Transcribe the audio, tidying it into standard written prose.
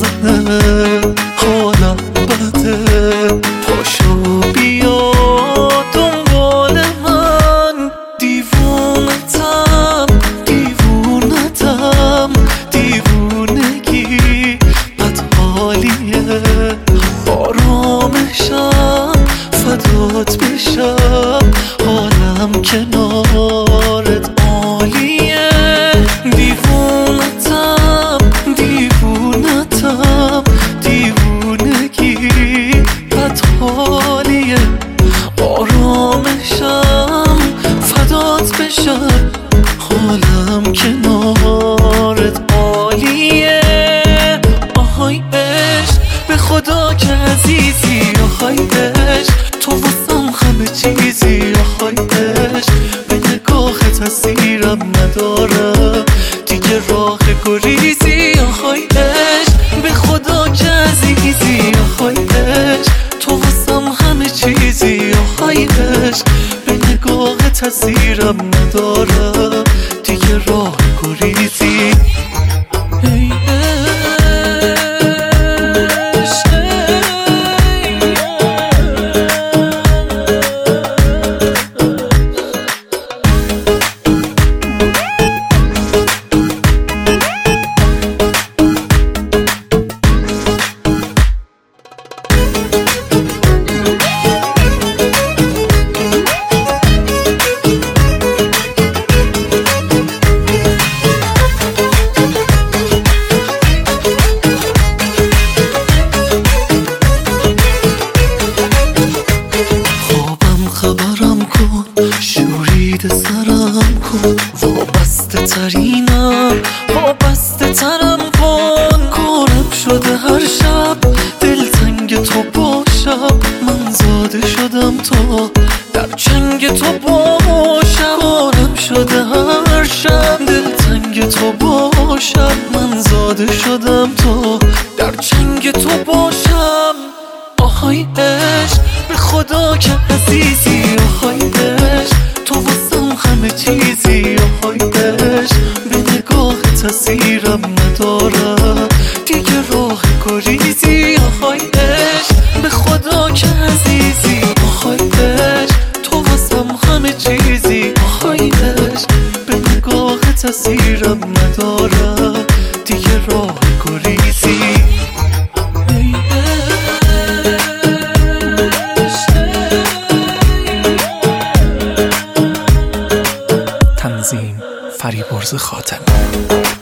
میزنه، حالم بده، پاشو بیا دنبال من. دیوونتم دیوونتم، دیوونگی بد حالیه، آرامشم فدات بشم، حالم کنارت عالیه. دیوونتم دیوونتم، دیوونگی بد حالیه، آرامشم فدات بشم، حالم کنارت عالیه. آهای عشق به خدا که عزیزی، آهای عشق تو واسم همه چیزی، آهای عشق به نگاهت تاثیرم نداره دیگه راه گریزی، آهای عشق به خدا که عزیزی، آهای عشق تو واسم همه چیزی، آهای عشق به نگاهت تاثیرم نداره دیگه راه گریزی. ای خبرم کن، شورید سرم کن، وابسته ترینم وابسته ترم کن. کارم شده هر شب دلتنگ تو باشم، من زاده شدم تا در چنگ تو باشم. کارم شده هر شب دلتنگ تو باشم، من زاده شدم تا در چنگ تو باشم. آهای عشق به خدا که عزیزی، آهای عشق تو واسم همه چیزی، آهای عشق به نگاه تاثیرم نداره دیگه راه گریزی، آهای عشق به خدا که عزیزی، آهای عشق تو واسم همه چیزی، آهای عشق به نگاه تاثیرم نداره دیگه راه گریزی. تنظیم فریبرز خاتمی.